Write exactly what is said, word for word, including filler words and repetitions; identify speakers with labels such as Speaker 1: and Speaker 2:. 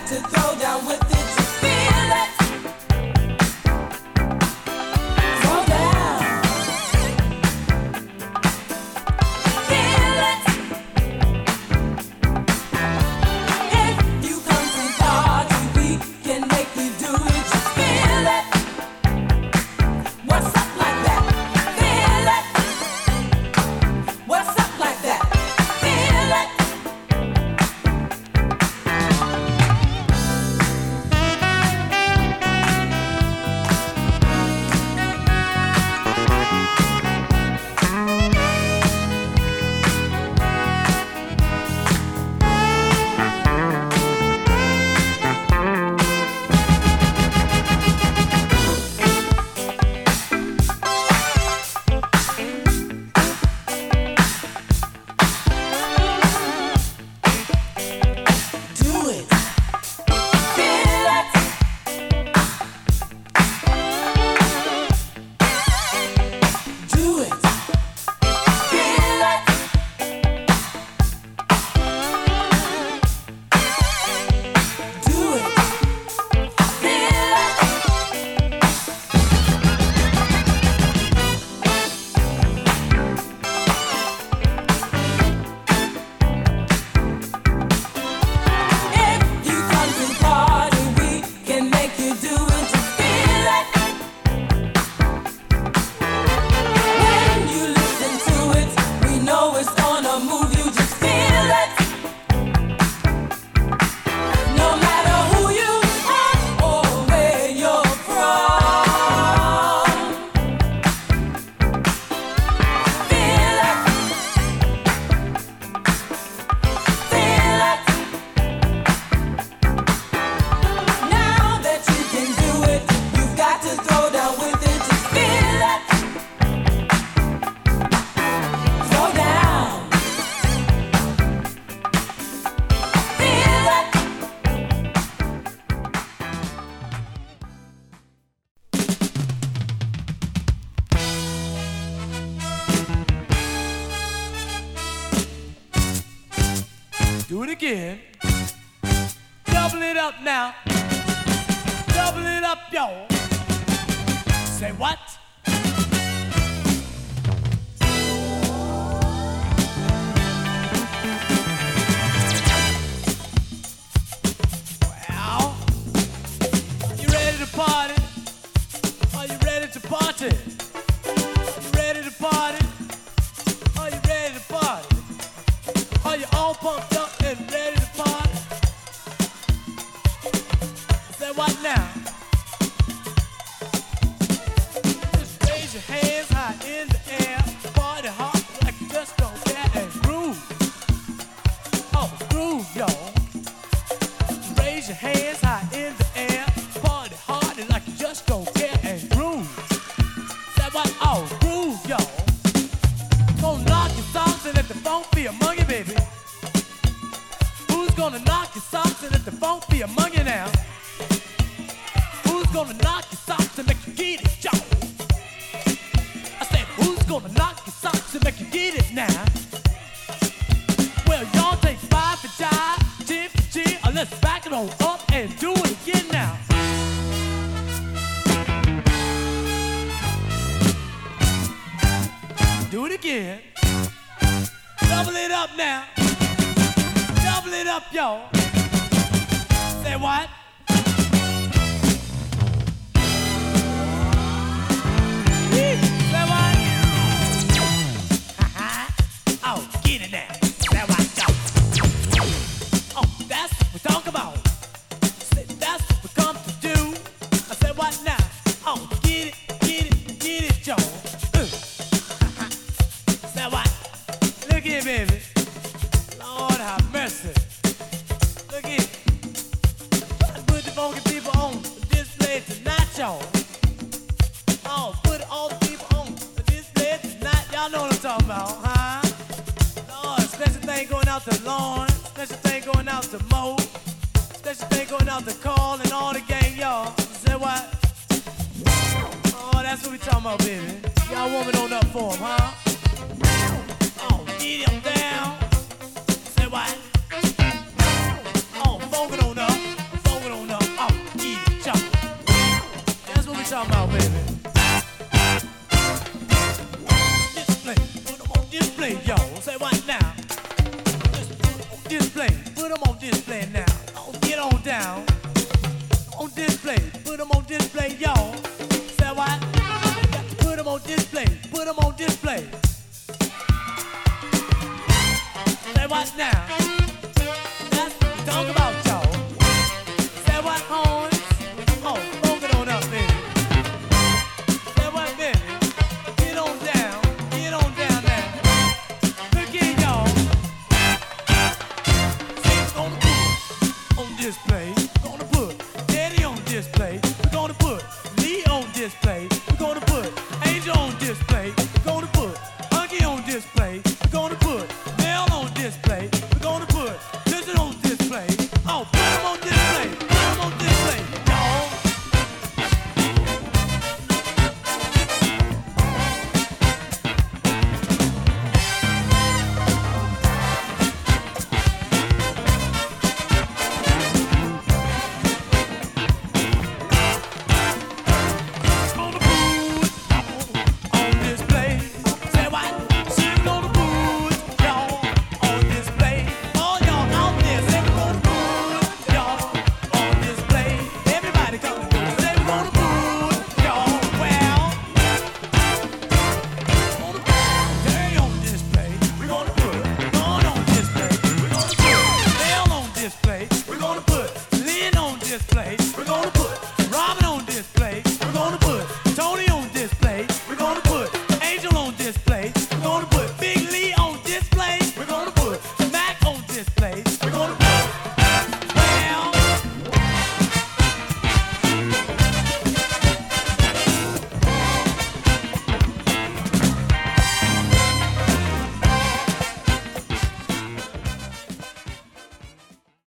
Speaker 1: Do it again. Double it up now. Double it up, y'all. Say what? Well, you ready to party? Are you ready to party? You ready to party? Are you ready to party? Are you all pumped up and ready to party? Say what now? Just raise your hands high in the air. Party hard like you just don't care and groove. Oh, groove, y'all. Raise your hands high in the air. Party hard like you just don't care and groove. Say what? Oh, groove, y'all. Gonna knock your socks and let the funk be among you, baby. Who's gonna knock your socks and let the funk be among you now? Who's gonna knock your socks and make you get it, y'all? I said, who's gonna knock your socks and make you get it now? Well, y'all take five for jive, ten for G, or let's back it on up and do it again now. Do it again. Double it up now. Double it up, y'all. Say what? Say what? Oh, get it now. Say what, y'all? Oh, that's what we talk about. Say that's what we come to do. I say what now? Oh, get it, get it, get it, y'all. Uh. Say what? Look here, baby. Lord have mercy. Look here. I put the funky people on display tonight, y'all. Oh, put all the people on display tonight. Y'all know what I'm talking about, huh? Lord, special thing going out to Lauren. Special thing going out to Mo. Special thing going out to Carl and all the gang, y'all. Say what? Oh, that's what we talking about, baby. Y'all warming on up for them, huh? Oh, get him down. Say what? Oh, funk it on up. now on display. Put them on display, y'all. Say what? Put them on display. Put them on display. Say what now? That's what we talk about, y'all. Say what, horns? Oh, funk it on up, baby. Say what, baby? Get on down. Get on down now. Look here, y'all. Say we're gonna put on display. We're gonna put Daddy on display. We're gonna put Lee on display. We're gonna put Angel on display. We're gonna put Hunky on display. We're gonna put Mel on display. We're gonna put Listen on display. Oh, put them on display. Put them on display, y'all. Gonna put on display. Say what? She's gonna put y'all on display. All y'all out there, say we're gonna put y'all on display. Everybody come together, say we're gonna put y'all well. Gonna put Terry on display. We're gonna put Dawn on display. We're gonna put Mel on display. We're gonna put Lynn on display. We're gonna